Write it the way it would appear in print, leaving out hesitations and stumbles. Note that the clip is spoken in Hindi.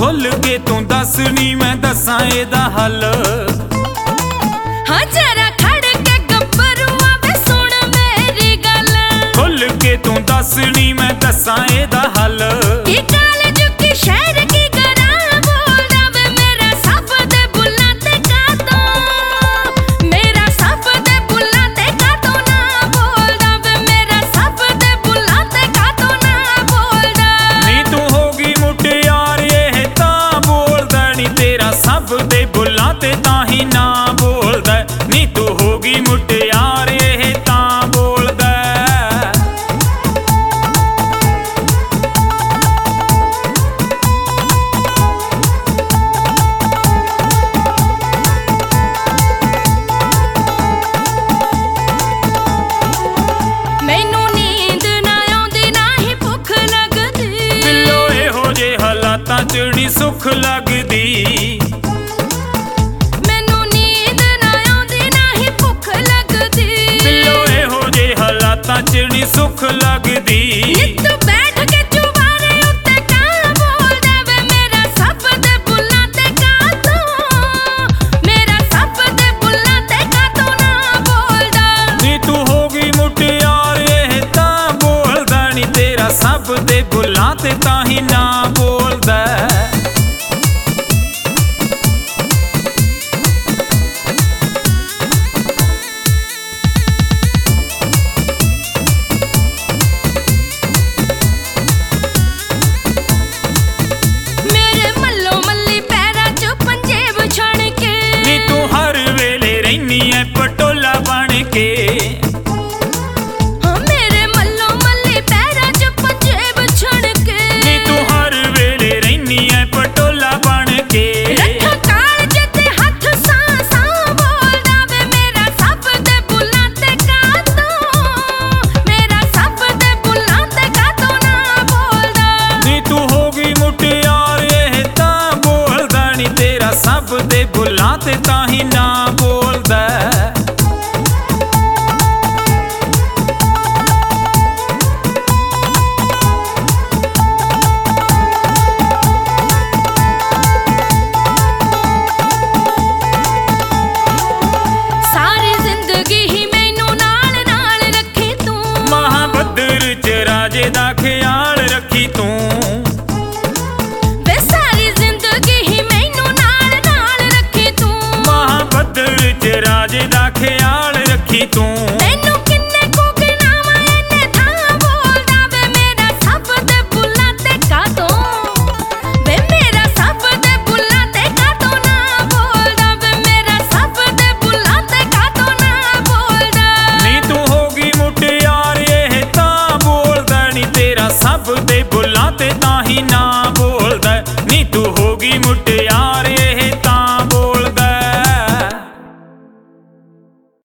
खुल के तू दस नी मैं दसां एदा हल। हाँ जरा खड़ के गब्बरुआ वे सुन मेरी गल। खुल के तू दस नी मैं दसां एदा हल। की कॉलेज की शहर की गरा बोलदा वे मेरा सब दे बुल्लां ते कातों। मेरा सब दे बुल्लां ते कातों ना बोलदा वे मेरा सब दे बुल्लां ते कातों ना बोलदा। नी तू होगी मुटियार ये तां बोलदा नी तेरा सब दे बुल्लां ते तां ही ना बोलदा। नी तू होगी मुटियार ये तां बोलदा। मैनू नींद ना आउंदी ना ही भुख लगदी। बिल्लो इहो जे हालातां च नी सुख लगदी। मैनू नींद ना आउंदी ना ही भुख लगदी। बिल्लो इहो जे हालातां च नी सुख लगदी। नित बैठ के चुबारे उत्ते कां बोलदा वे मेरा सब दे बुल्लां ते कातों। मेरा सब दे बुल्लां ते कातों ना बोलदा। नी तू होगी मुटियार ये तां बोलदा नी तेरा सब दे बुल्लां ते तां ही ना बोलदा। मेरे मल्लो मल्ली पैरां च पंजे विछण के। नी तू हर वेले रैनी ऐ पटोला बन के। हाँ मेरे मल्लो मल्ली पैरां च पंजे विछण के। नी तू हर वेले रैनी ऐ पटोला बन के। रखा कालज ते हथ सां बोलदा वे मेरा सब दे बुल्लां ते कातों। मेरा सब दे बुल्लां ते कातों ना बोलदा। नी तू होगी मुटियार ये तां बोलदा नी तेरा सब दे बुल्लां ते तां ही ना बोलदा। सारी जिंदगी ही मैनू नाल नाल रखी तू। महाबद्र च राजे दा ख्याल रखी तू। वे सारी जिंदगी ही मैनू नाल नाल रखी तू। महाबद्र च राजे दा ख्याल रखी तू। तैनू